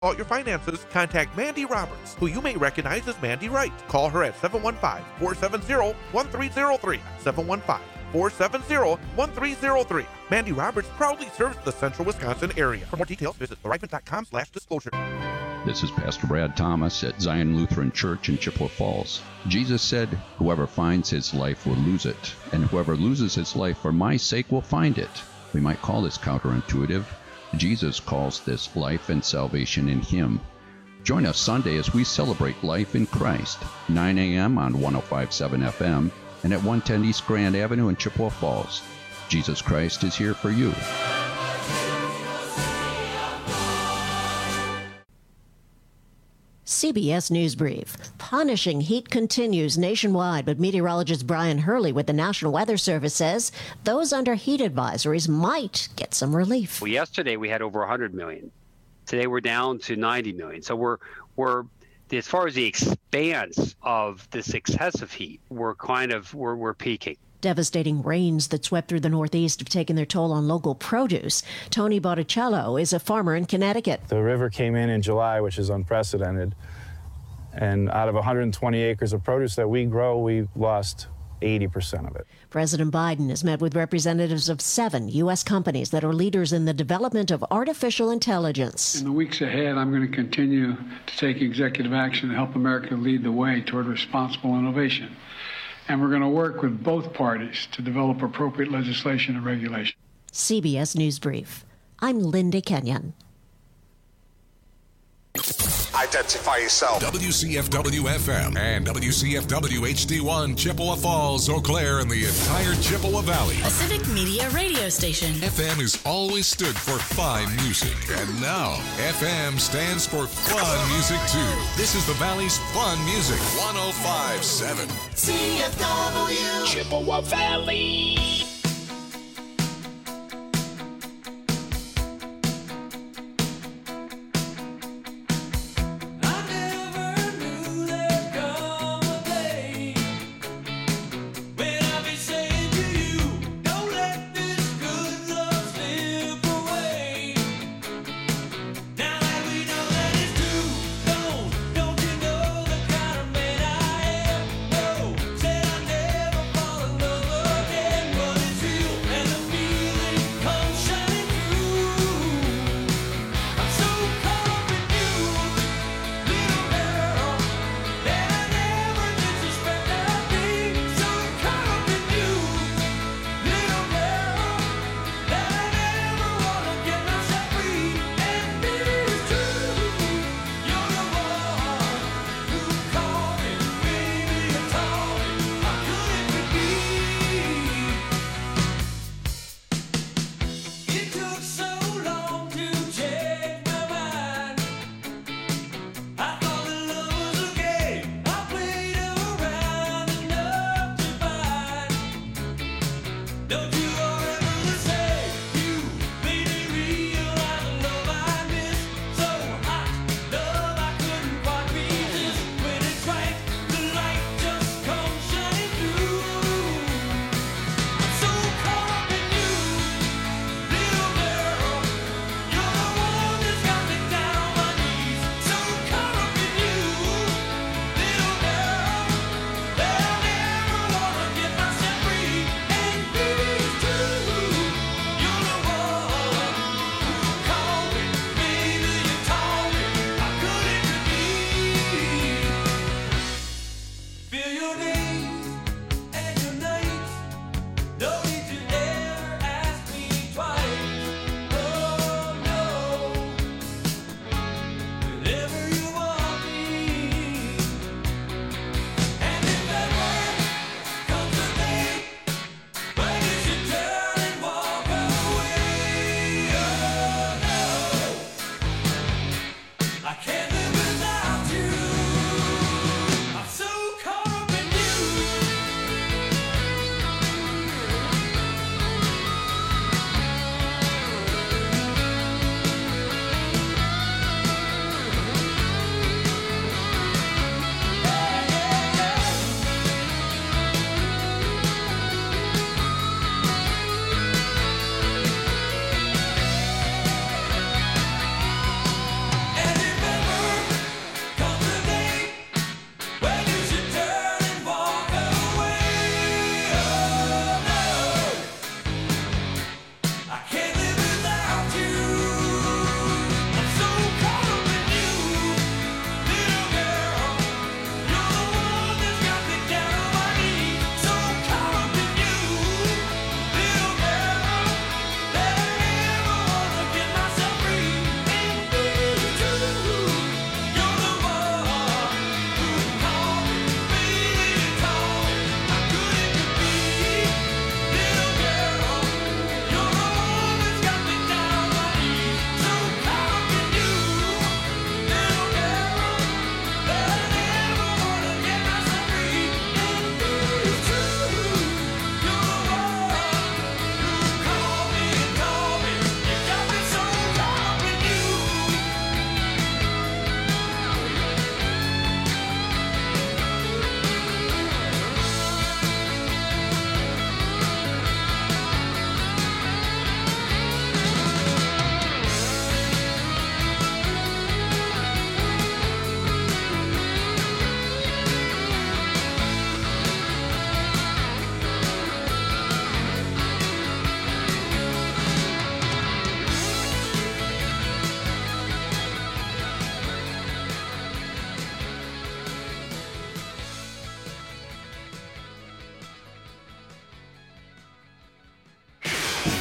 All your finances, contact Mandy Roberts, who you may recognize as Mandy Wright. Call her at 715-470-1303. 715-470-1303. Mandy Roberts proudly serves the central Wisconsin area. For more details, visit therifan.com/disclosure. This is Pastor Brad Thomas at Zion Lutheran Church in Chippewa Falls. Jesus said, "Whoever finds his life will lose it, and whoever loses his life for my sake will find it." We might call this counterintuitive. Jesus calls this life and salvation in him. Join us Sunday as we celebrate life in Christ, 9 a.m. on 105.7 FM and at 110 East Grand Avenue in Chippewa Falls. Jesus Christ is here for you. CBS News Brief. Punishing heat continues nationwide, but meteorologist Brian Hurley with the National Weather Service says those under heat advisories might get some relief. Well, yesterday we had over 100 million. Today we're down to 90 million. So we're as far as the expanse of this excessive heat, we're peaking. Devastating rains that swept through the Northeast have taken their toll on local produce. Tony Botticello is a farmer in Connecticut. The river came in July, which is unprecedented. And out of 120 acres of produce that we grow, we lost 80% of it. President Biden has met with representatives of 7 U.S. companies that are leaders in the development of artificial intelligence. In the weeks ahead, I'm going to continue to take executive action to help America lead the way toward responsible innovation. And we're going to work with both parties to develop appropriate legislation and regulation. CBS News Brief. I'm Linda Kenyon. Identify yourself. WCFW-FM and WCFW-HD1 Chippewa Falls, Eau Claire, and the entire Chippewa Valley. A civic media radio station. FM has always stood for fine music. And now, FM stands for fun music, too. This is the Valley's fun music. 105.7. CFW. Chippewa Valley.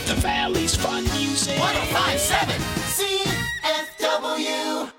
The Valley's Fun Music. 105.7 CFW.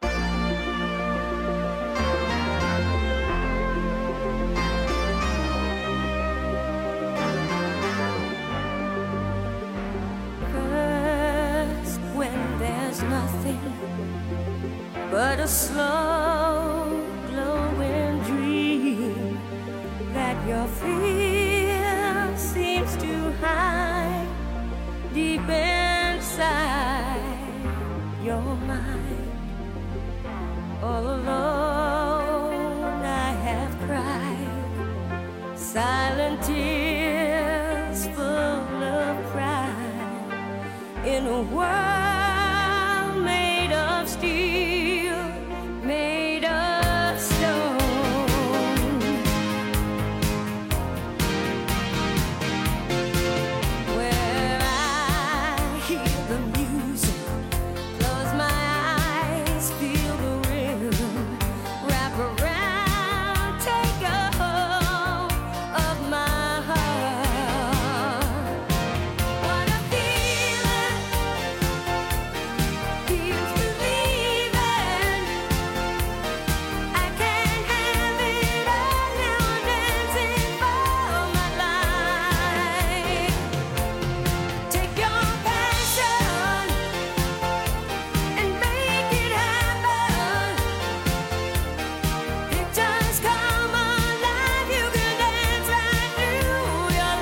First, when there's nothing but a slow glowing dream that your fear seems to hide deep inside your mind. All alone I have cried silent tears full of pride in a world made of steel, made of stone. Where I hear the music, close my eyes, feel the rhythm, wrap around, take a hold of my heart. What a feeling, feels believing. I can't have it all now, I'm dancing for my life. Take your passion and make it happen. Pictures come alive, you can dance right through your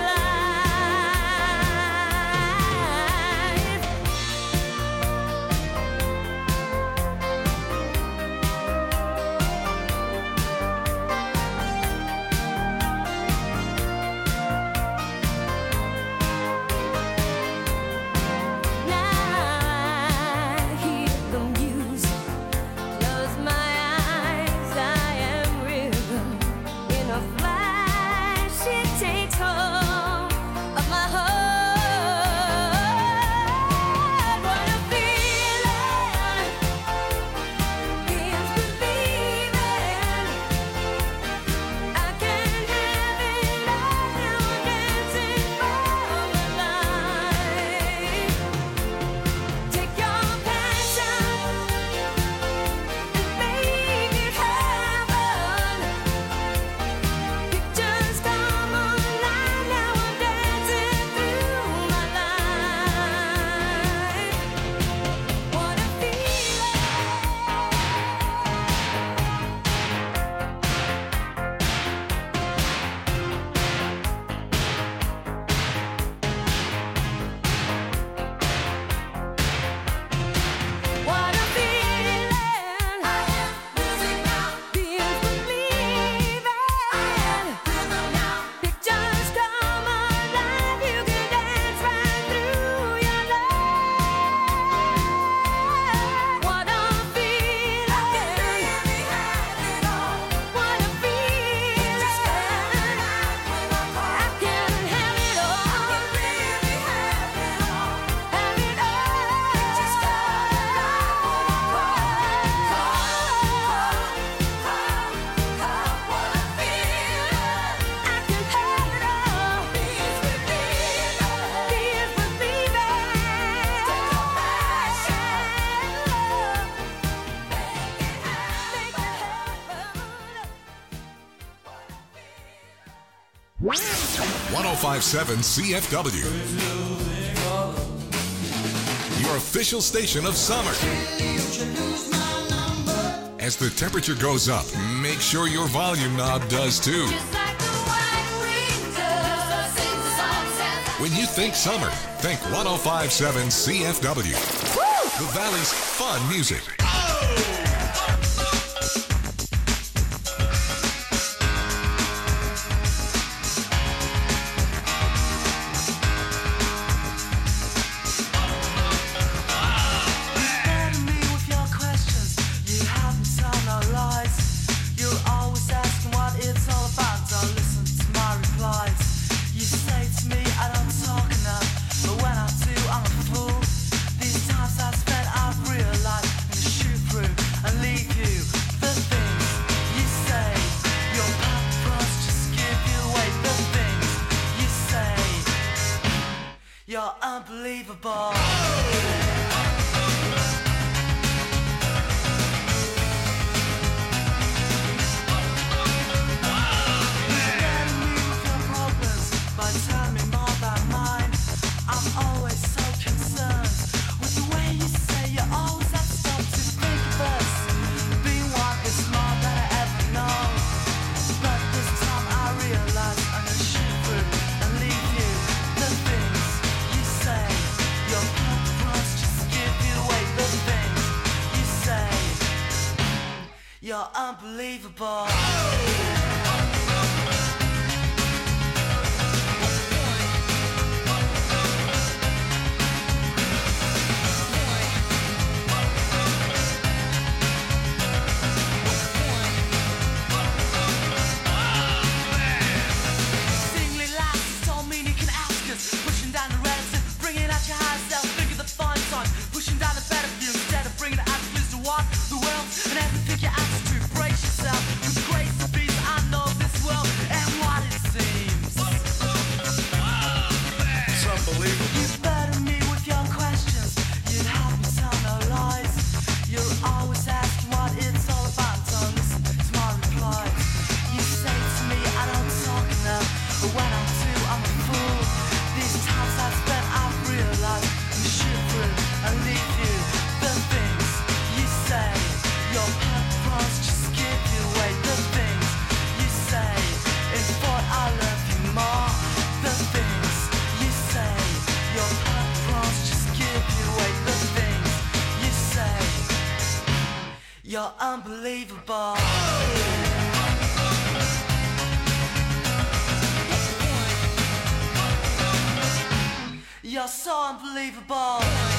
life. Now I hear the music, close my eyes, I am rhythm. In a flash, it takes hold of my heart. What a feeling, feels believing. I can't have it all now, I'm dancing for my life. Take your passion and make it happen. Pictures come alive, now I'm dancing through my life. What a feeling. What a feeling. I am losing now. Feels believing. Rhythm now. Pictures come alive. You can dance right through your life. What a feeling. I can really have it all. What a feeling. I can have it all. I can really have it all. Have it all. Just what a feeling. I can have it all. Feels believing. Feels believing. Take your passion. 1057 CFW. Your official station of summer. As the temperature goes up, make sure your volume knob does too. When you think summer, think 1057 CFW. The Valley's fun music. These times I spent, I've realized in the shoot through unbelievable. You're unbelievable. Singly lights don't mean you can ask us. Pushing down the relative, bringing out your high self. Think of the fun song. Pushing down the better view instead of bringing it out to walk the world and everything you ask to brace yourself. With grace and peace, I know this world and what it seems. It's unbelievable. You burden me with your questions. You'd have me tell no lies. You're always asking what it's all about. Don't listen to my replies. You say to me I don't talk enough, but when I do, I'm a fool. These times I've spent, I've realized you shoot through and leave you. The things you say, your purpose just give you away. The things you say, in thought I love you more. The things you say, your purpose just give you away. The things you say, you're unbelievable. You're so unbelievable.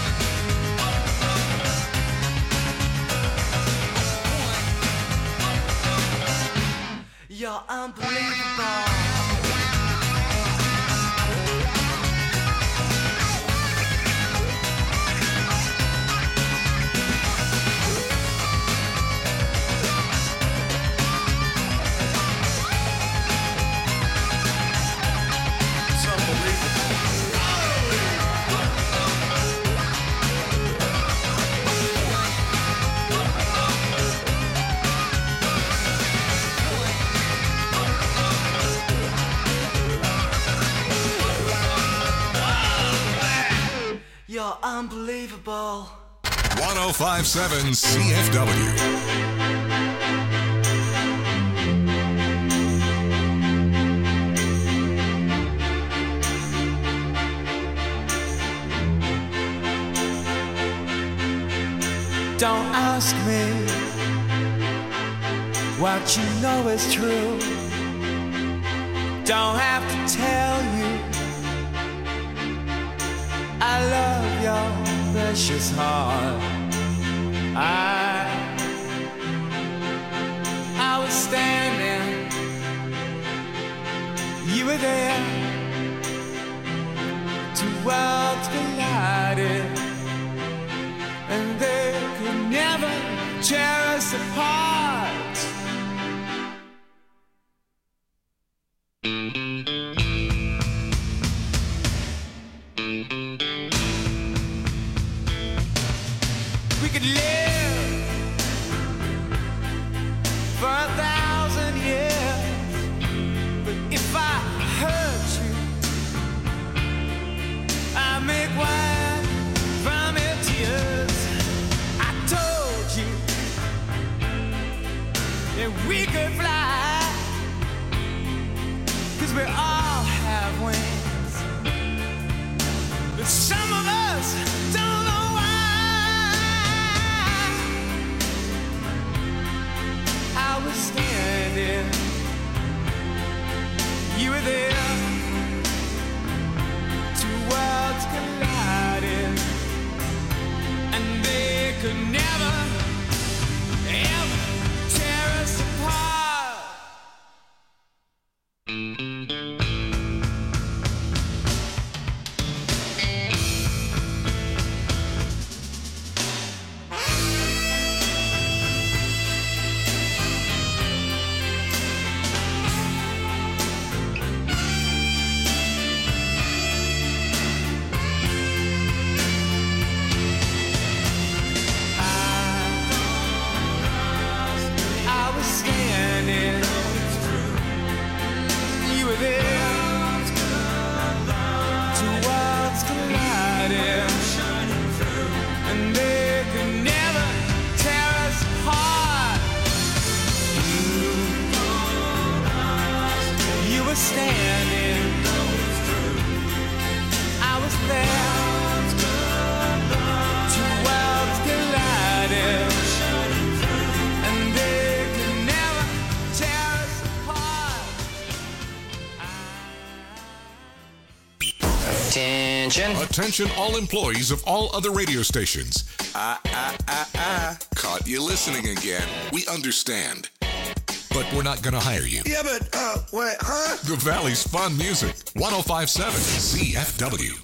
You're unbelievable. You're unbelievable. 1057 CFW. Don't ask me what you know is true. Don't have to tell you I love your precious heart. I was standing, you were there. Two worlds collided, and they could never tear us apart. We could live for 1,000 years, but if I hurt you, I make wine from your tears. I told you that we could fly, 'cause we all have wings, but some of us don't know why. I was standing, you were there. Two worlds collided, and they could never, ever tear us apart. Attention all employees of all other radio stations. Caught you listening again. We understand. But we're not going to hire you. Yeah, but, what, huh? The Valley's Fun Music. 105.7 CFW.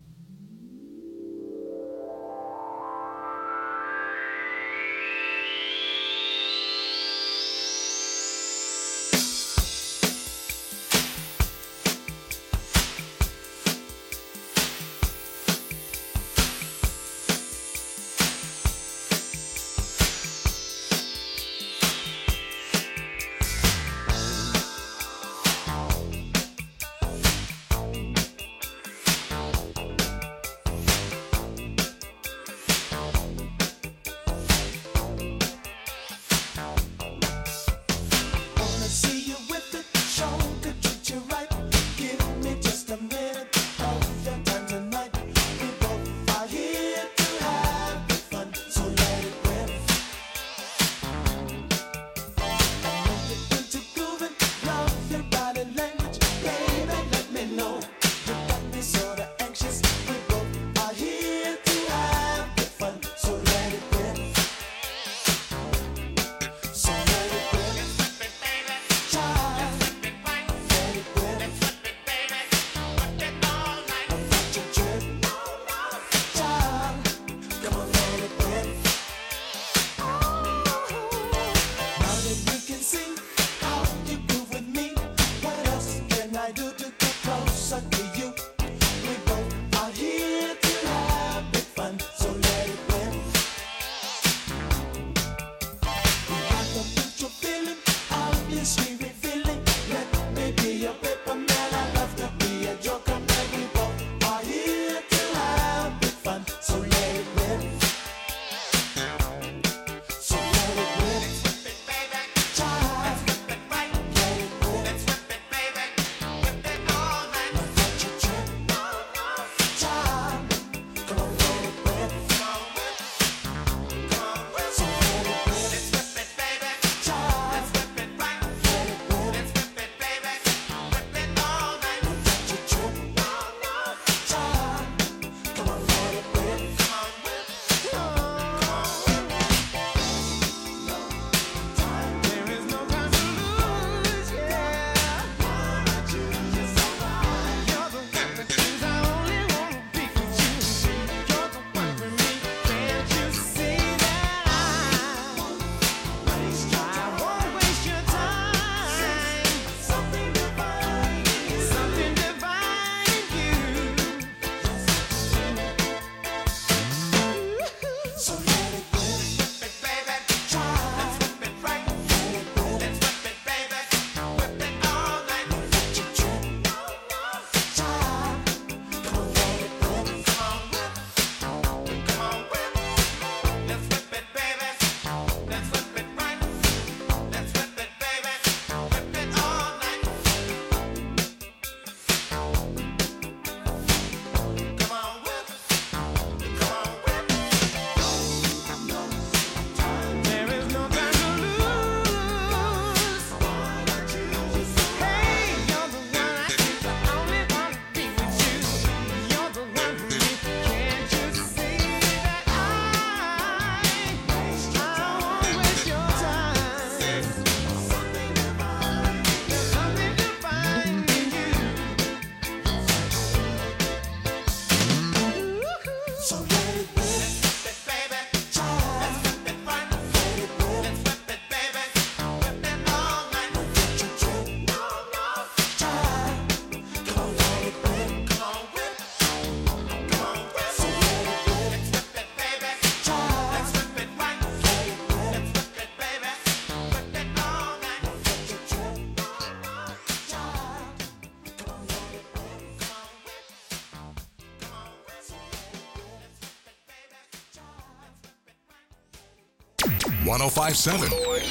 .1057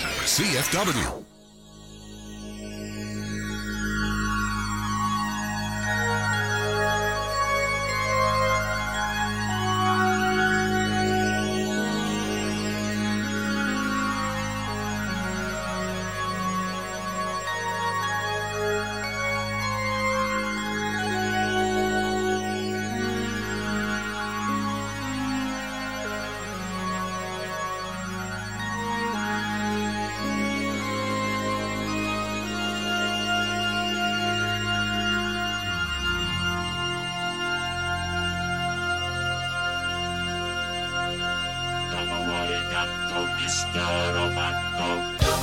CFW.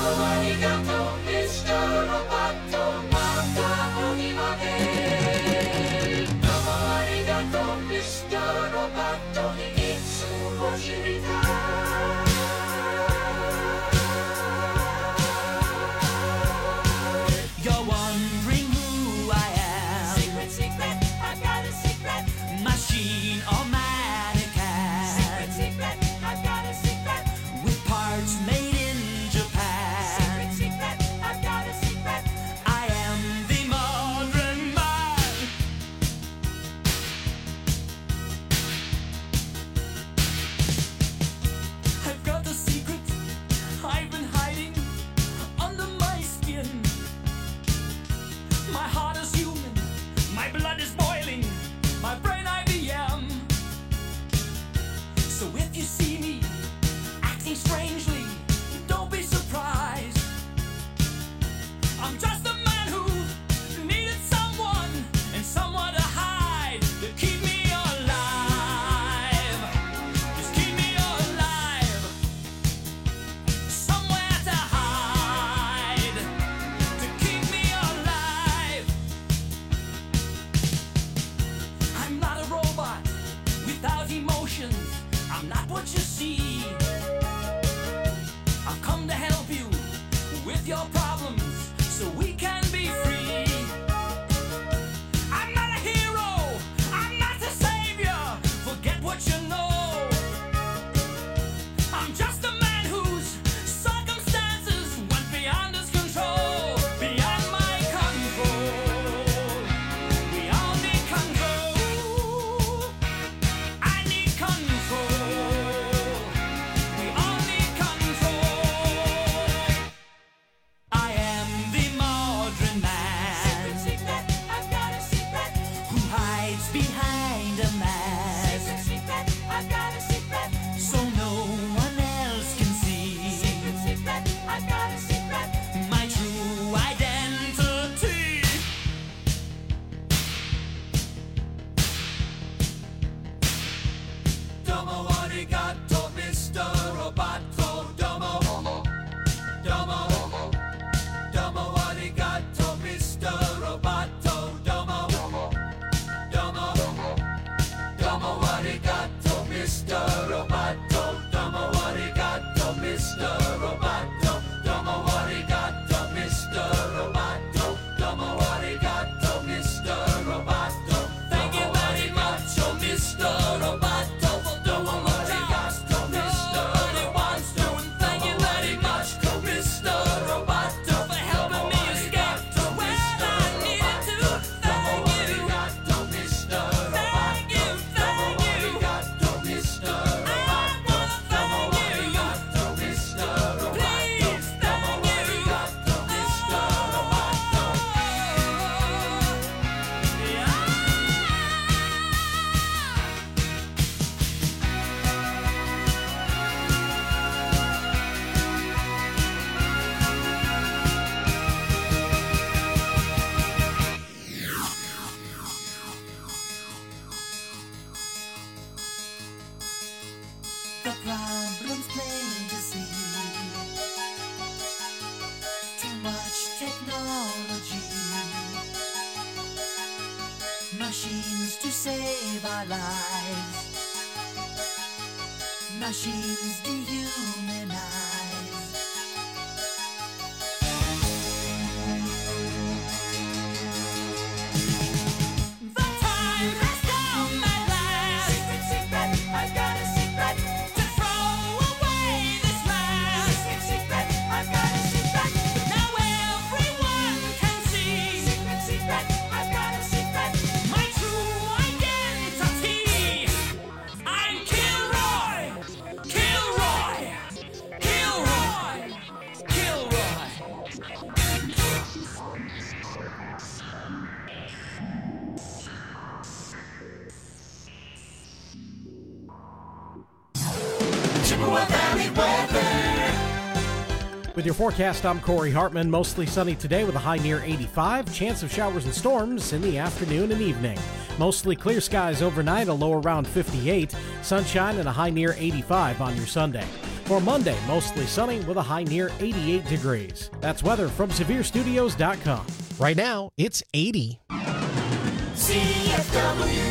Machines to save our lives. Machines dehumanize. The time has come at last. Secret, secret, I've got a secret. To throw away this mask. Secret, secret, I've got a secret. Now everyone can see. Secret, secret, I've got a secret. My true identity. I'm Kilroy. Kilroy. Kilroy. Kilroy. Chippewa Valley weather. With your forecast, I'm Corey Hartman. Mostly sunny today with a high near 85. Chance of showers and storms in the afternoon and evening. Mostly clear skies overnight, a low around 58. Sunshine and a high near 85 on your Sunday. For Monday, mostly sunny with a high near 88 degrees. That's weather from SevereStudios.com. Right now, it's 80. CFW.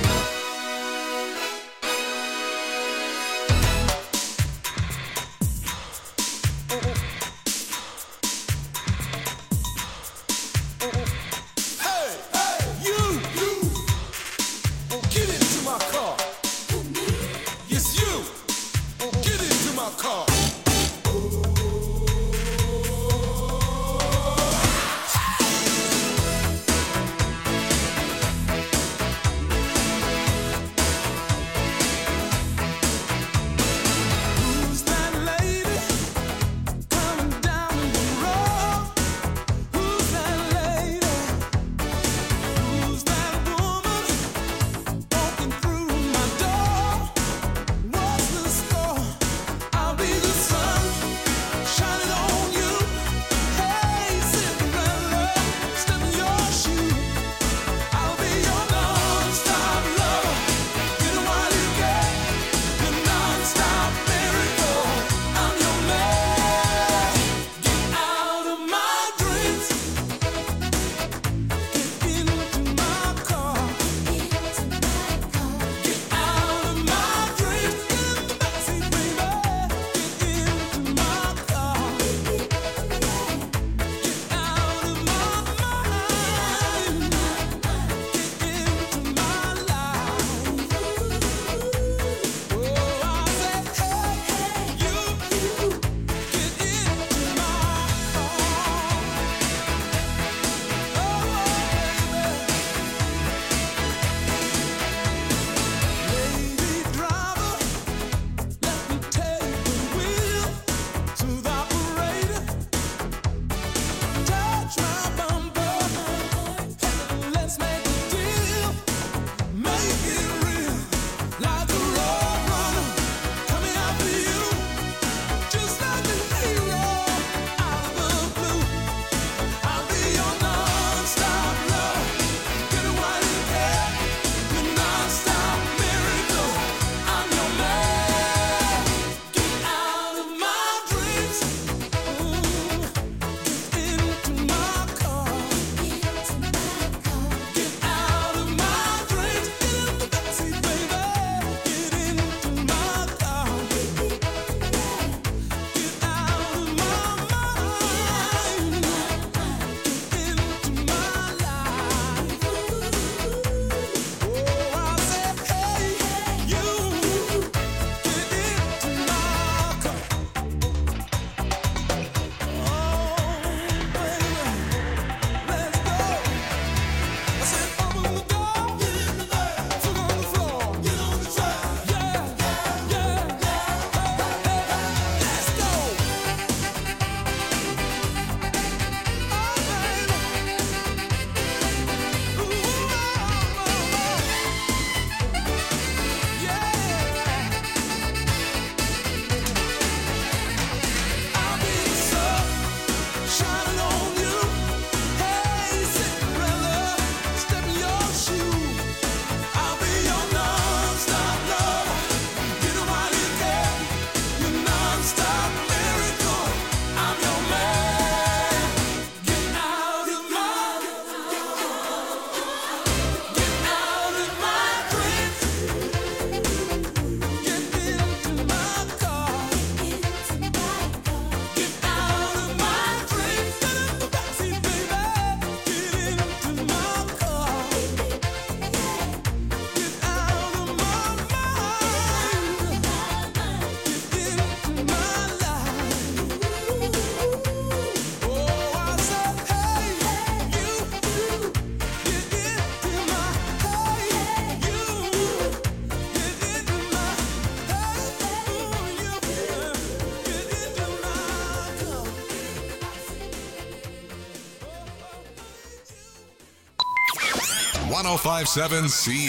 .1057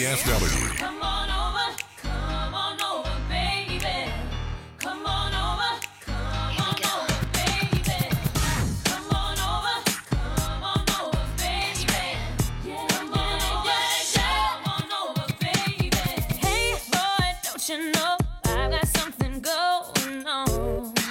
CFW. Come on over, baby. Come on over, baby. Come on over, baby. Come on over, baby. Hey, boy, don't you know I got something going on?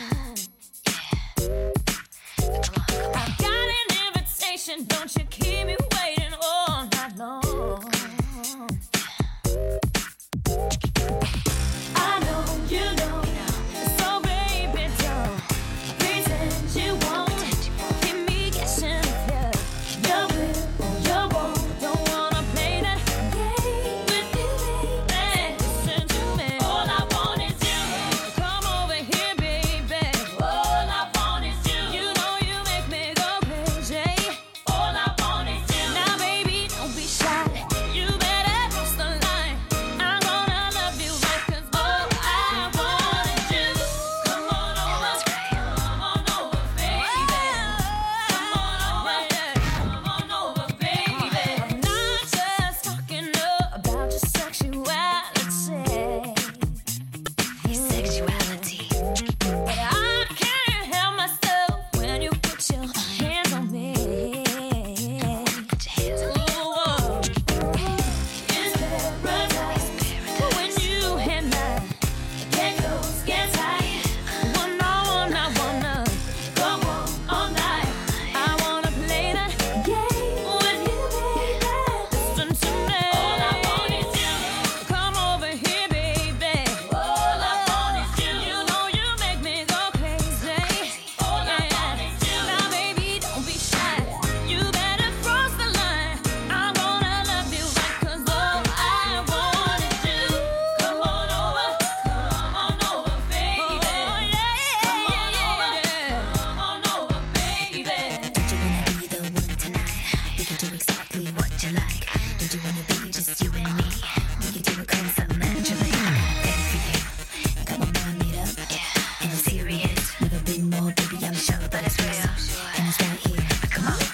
it's real. And it's right here. Come on.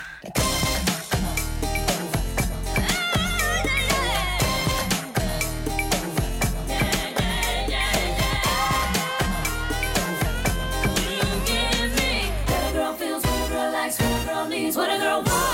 What a girl wants.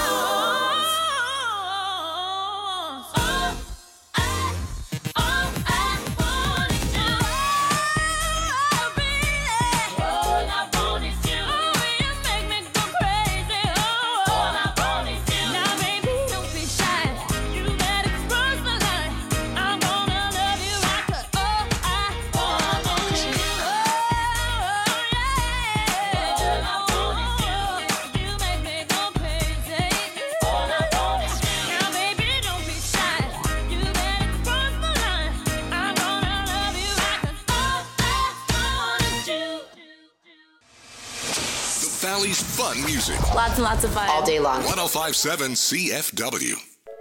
Valley's fun music. Lots and lots of fun. All day long. 105.7 CFW.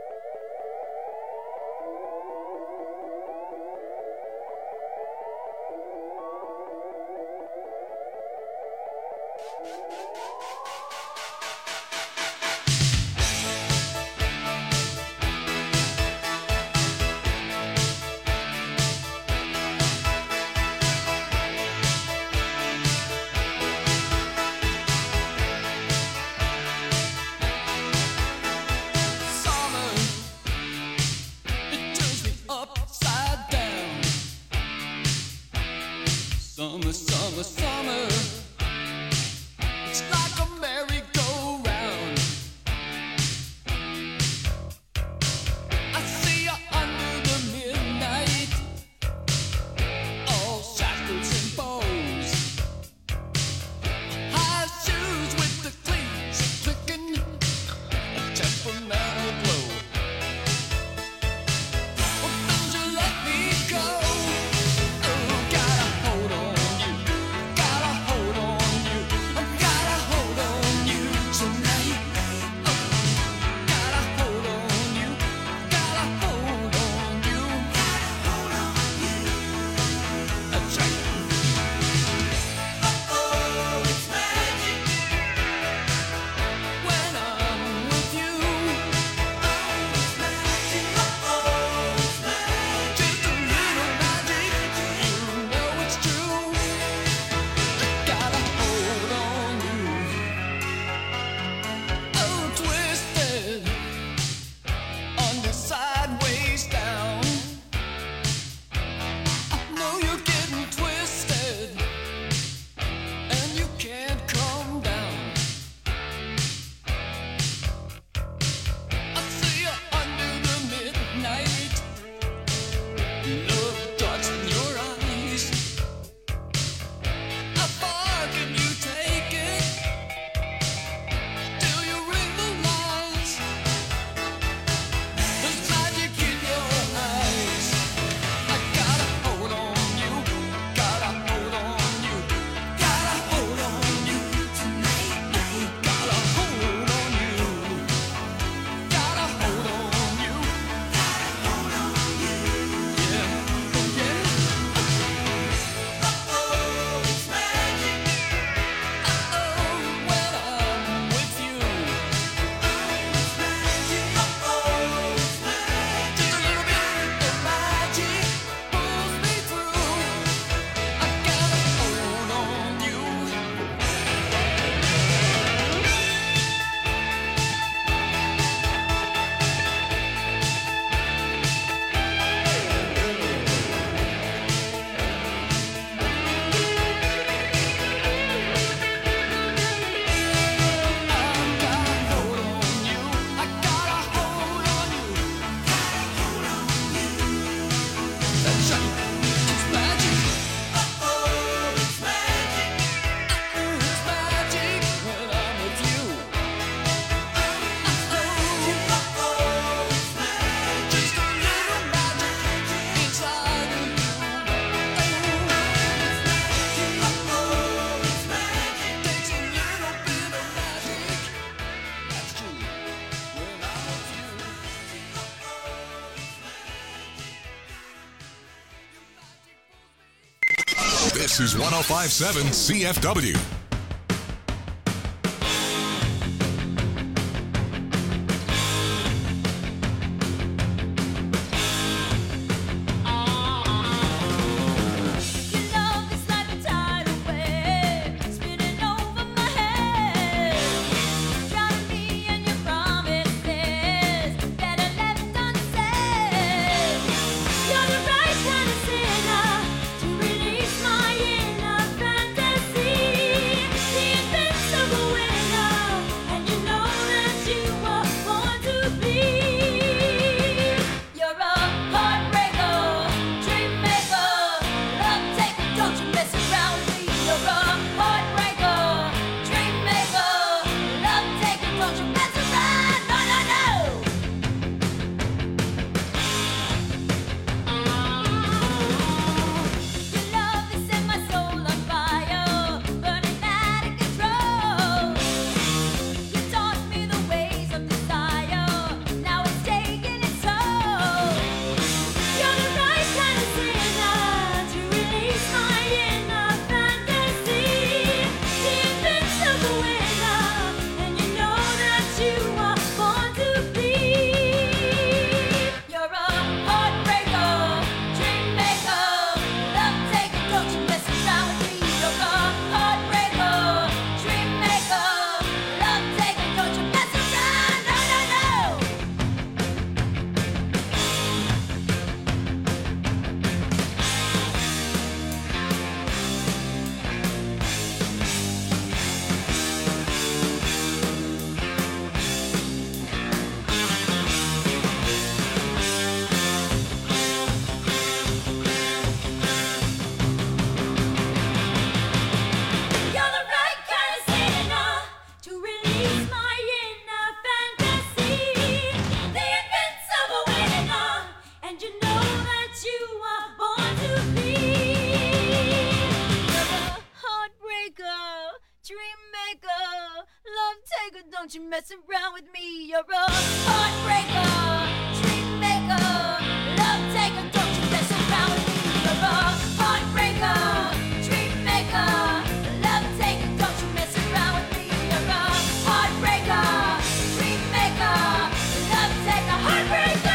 Summer, summer, summer. It's like a merry-go-round. I see you under the midnight, all shackles and bows. High shoes with the cleats clicking, a temperamental glow. Oh, don't you let me go. This is 105.7 CFW. maker, don't you mess around with me. You're a heartbreaker, dream maker, love taker, don't you mess around with me. You're a heartbreaker, dream maker, love taker, don't you mess around with me. You're a heartbreaker, dream maker, love taker, heartbreaker.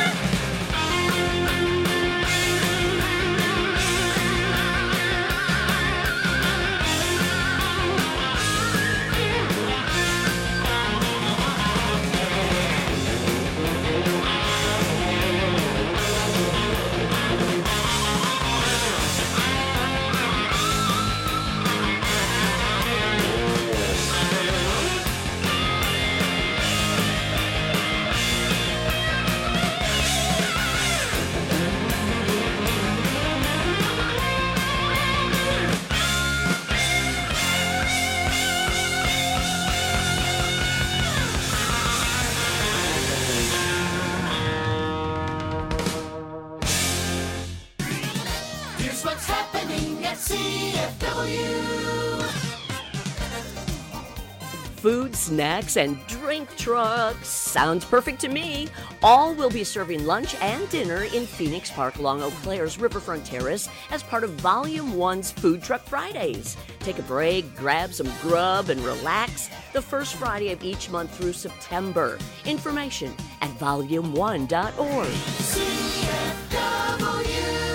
Here's what's happening at CFW. Food, snacks, and drink trucks. Sounds perfect to me. All will be serving lunch and dinner in Phoenix Park along Eau Claire's Riverfront Terrace as part of Volume 1's Food Truck Fridays. Take a break, grab some grub, and relax the first Friday of each month through September. Information at volume1.org. CFW.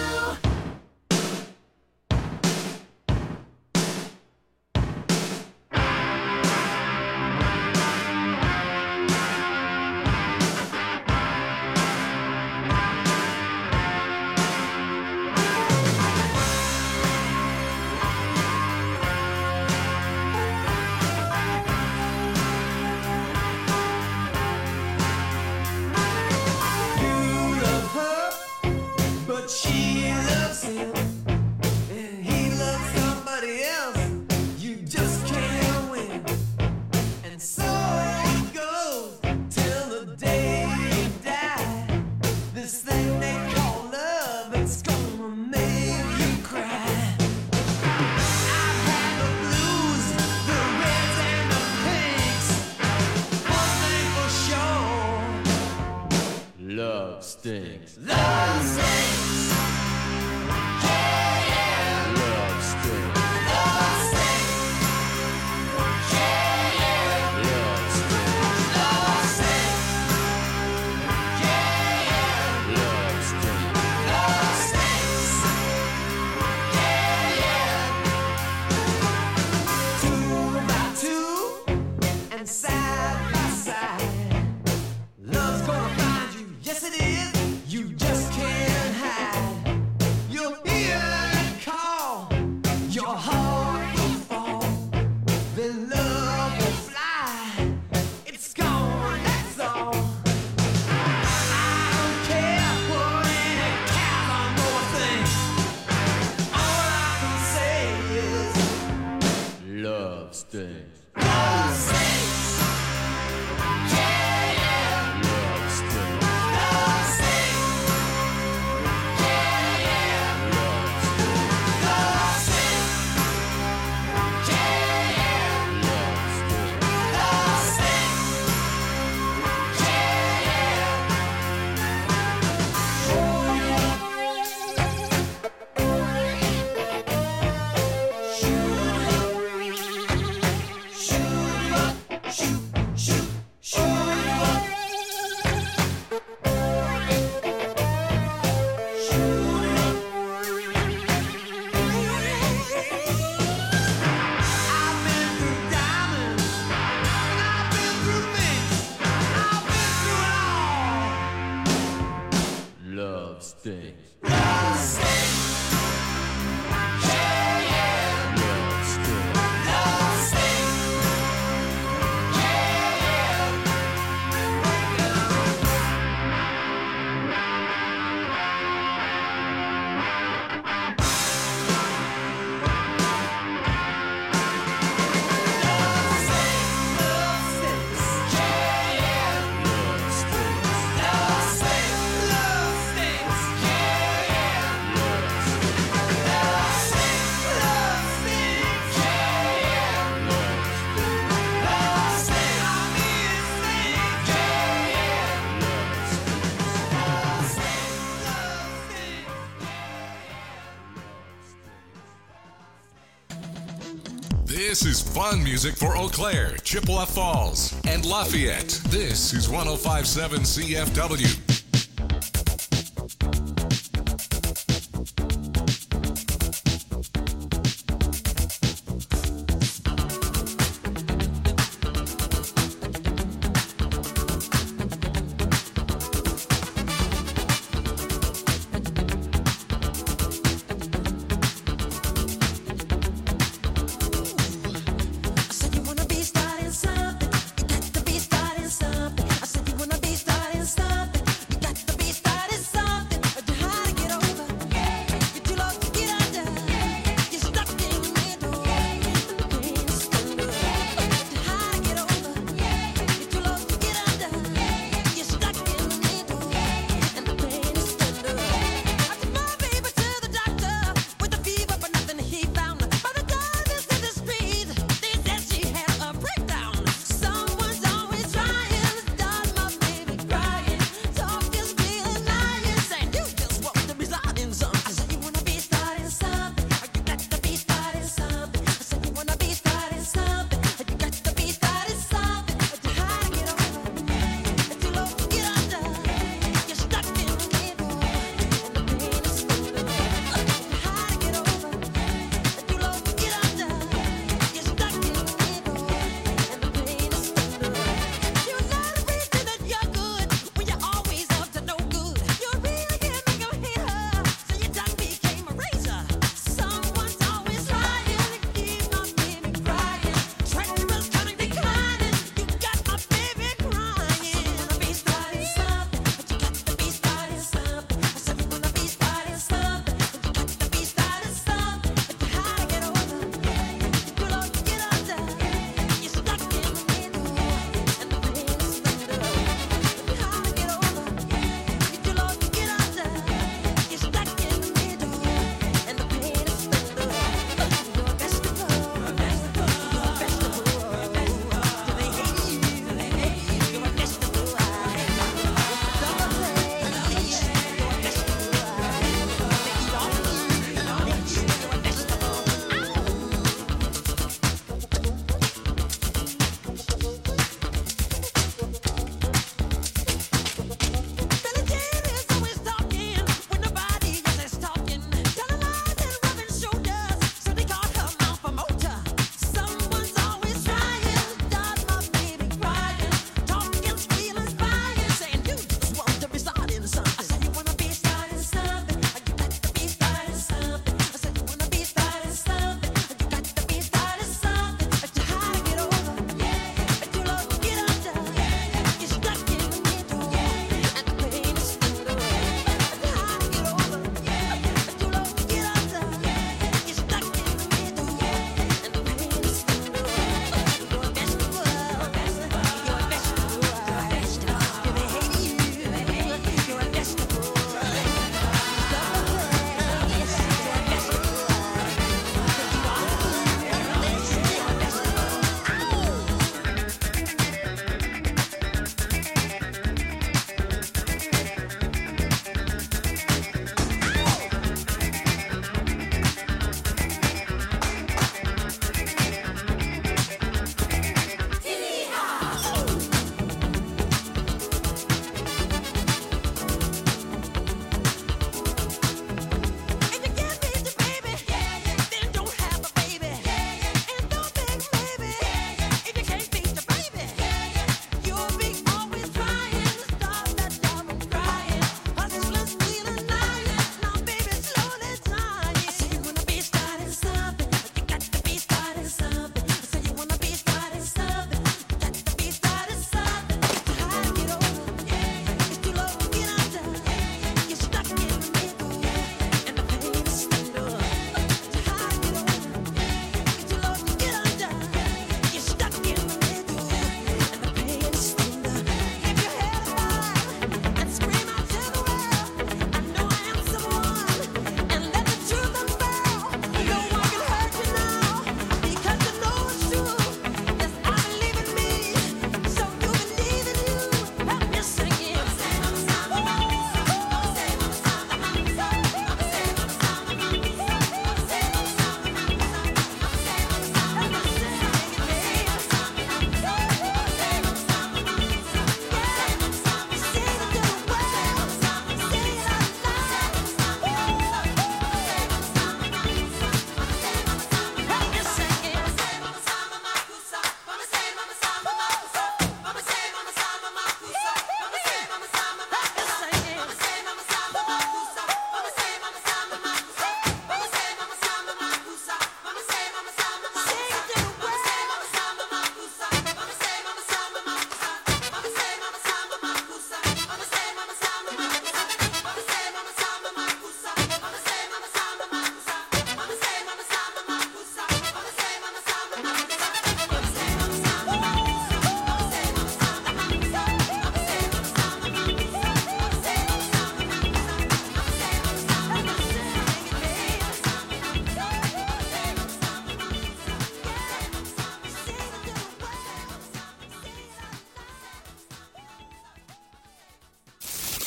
But she loves him, and he loves somebody else. You just can't win, and so it goes till the day you die. This thing they call love, it's gonna make you cry. I've had the blues, the reds and the pinks. One thing for sure, love stinks. Love stinks. And side by side, love's gonna find you. Yes, it is. You just can't hide. You'll hear it call. Your heart will fall. Then love will fly. It's gone. That's all. I don't care what any cowboy thinks. All I can say is love stinks. Love stinks. Yeah, yeah. Love stinks. Love stinks. Yeah, yeah. Love stinks. Love stinks. Yeah, yeah. Love stinks. Love stinks. Yeah, I've been through diamonds, I've been through things, I've been through it all. Love stinks. Love stinks. Yeah, yeah. Love stinks. Love stinks. Yeah, yeah. Love stinks. This is fun music for Eau Claire, Chippewa Falls, and Lafayette. This is 105.7 CFW. Something. I said you wanna be starting something.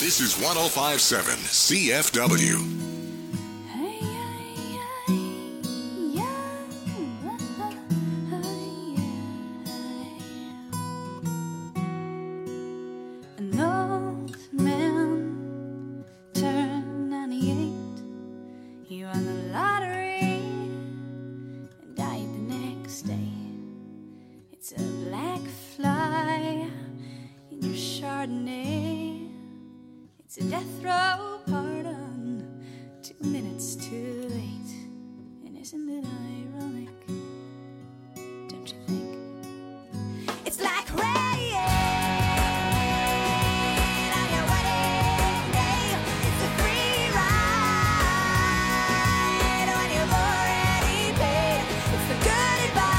This is 105.7 CFW. An old man turned 98. He won the lottery and died the next day. It's a black fly in your Chardonnay. It's a death row pardon, 2 minutes too late. And isn't it ironic? Don't you think? It's like rain on your wedding day. It's a free ride when you've already paid. It's the good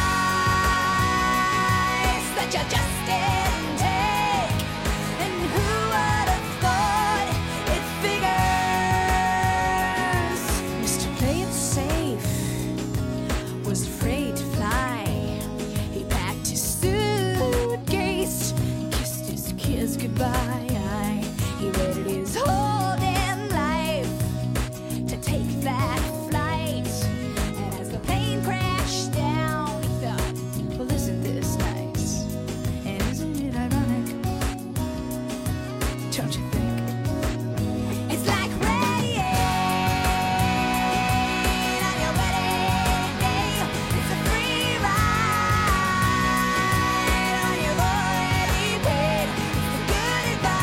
advice that you just didn't take. And who would have thought it figures? Mr. Play It Safe was afraid to fly. He packed his suitcase, kissed his kids goodbye. He waited his whole damn life to take that flight. And as the plane crashed down, he thought, well, isn't this nice? And isn't it ironic? Don't you think? It's like rain on your wedding day. It's a free ride when you've already paid. It's the good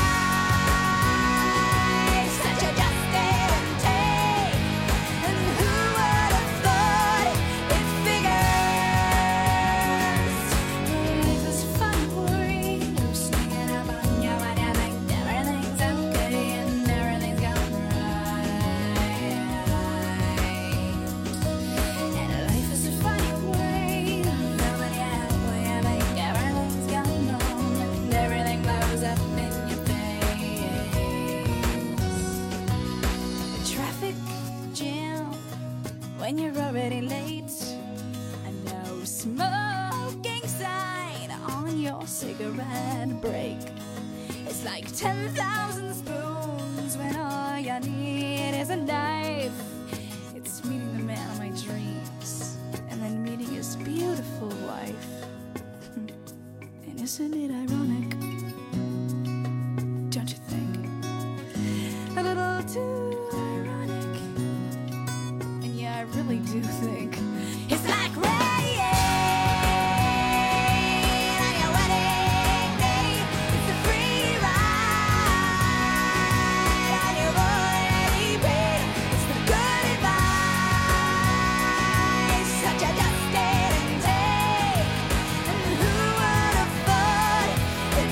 advice that you just didn't take. And who would have thought it figures? Life is a funny way of sneaking up on you when you think everything's okay and everything's going right. And life is a funny way of coming out when you think everything's going on and everything blows up in your face. A traffic jam when you're already late. A no smoking sign on your cigarette break. It's like 10,000 spoons when all you need is a knife. It's meeting the man of my dreams and then meeting his beautiful wife. And isn't it ironic? Don't you think? A little too ironic. And yeah, I really do think it's like rain on your wedding day. It's a free ride when you've already paid. It's the good advice that you just didn't take. And who would have thought it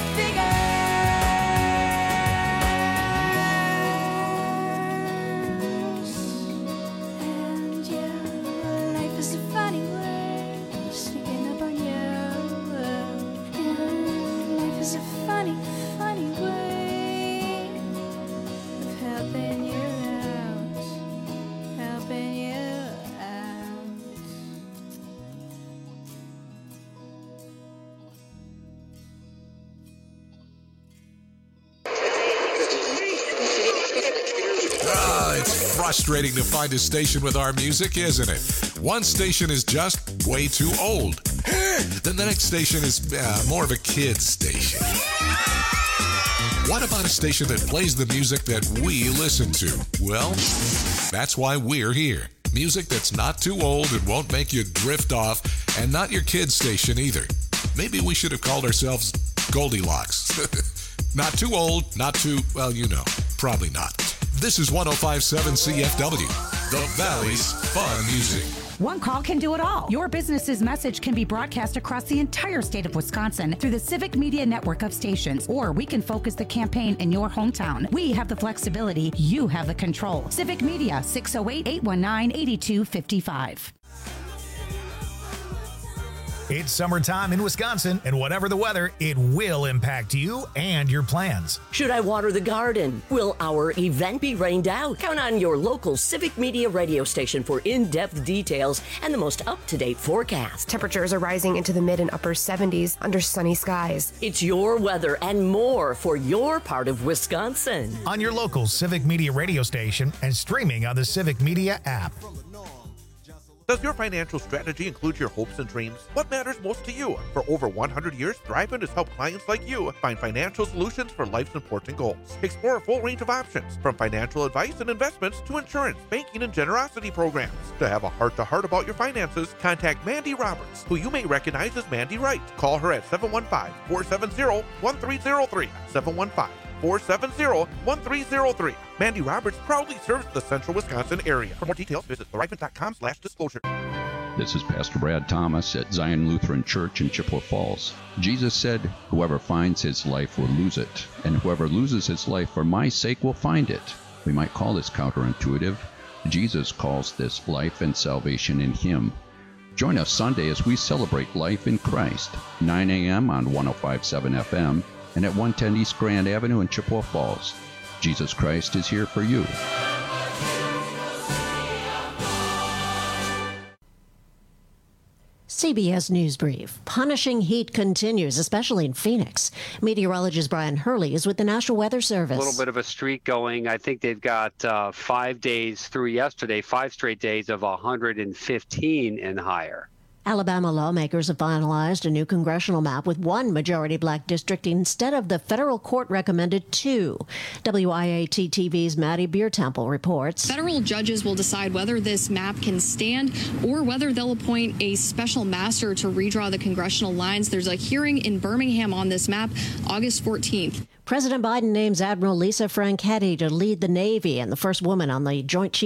figures? And yeah, life is a funny way of sneaking up on you. And life is a funny, funny way of helping you out, helping you out. It's frustrating to find a station with our music, isn't it? One station is just way too old. Then the next station is more of a kid's station. What about a station that plays the music that we listen to? Well, that's why we're here. Music that's not too old and won't make you drift off, and not your kid's station either. Maybe we should have called ourselves Goldilocks. Not too old, not too, well, you know, probably not. This is 105.7 CFW, the Valley's Fun Music. One call can do it all. Your business's message can be broadcast across the entire state of Wisconsin through the Civic Media network of stations, or we can focus the campaign in your hometown. We have the flexibility. You have the control. Civic Media, 608-819-8255. It's summertime in Wisconsin, and whatever the weather, it will impact you and your plans. Should I water the garden? Will our event be rained out? Count on your local Civic Media radio station for in-depth details and the most up-to-date forecast. Temperatures are rising into the mid and upper 70s under sunny skies. It's your weather and more for your part of Wisconsin. On your local Civic Media radio station and streaming on the Civic Media app. Does your financial strategy include your hopes and dreams? What matters most to you? For over 100 years, Thrivent has helped clients like you find financial solutions for life's important goals. Explore a full range of options, from financial advice and investments to insurance, banking, and generosity programs. To have a heart-to-heart about your finances, contact Mandy Roberts, who you may recognize as Mandy Wright. Call her at 715-470-1303. 715-470-1303. Mandy Roberts proudly serves the central Wisconsin area. For more details, visit therifant.com/disclosure. This is Pastor Brad Thomas at Zion Lutheran Church in Chippewa Falls. Jesus said, whoever finds his life will lose it, and whoever loses his life for my sake will find it. We might call this counterintuitive. Jesus calls this life and salvation in him. Join us Sunday as we celebrate life in Christ, 9 a.m. on 105.7 FM, and at 110 East Grand Avenue in Chippewa Falls. Jesus Christ is here for you. CBS News Brief. Punishing heat continues, especially in Phoenix. Meteorologist Brian Hurley is with the National Weather Service. A little bit of a streak going. I think they've got 5 days through yesterday, 5 straight days of 115 and higher. Alabama lawmakers have finalized a new congressional map with one majority black district instead of the federal court recommended 2. WIAT-TV's Maddie Biertemple reports. Federal judges will decide whether this map can stand or whether they'll appoint a special master to redraw the congressional lines. There's a hearing in Birmingham on this map August 14th. President Biden names Admiral Lisa Franchetti to lead the Navy and the first woman on the Joint Chiefs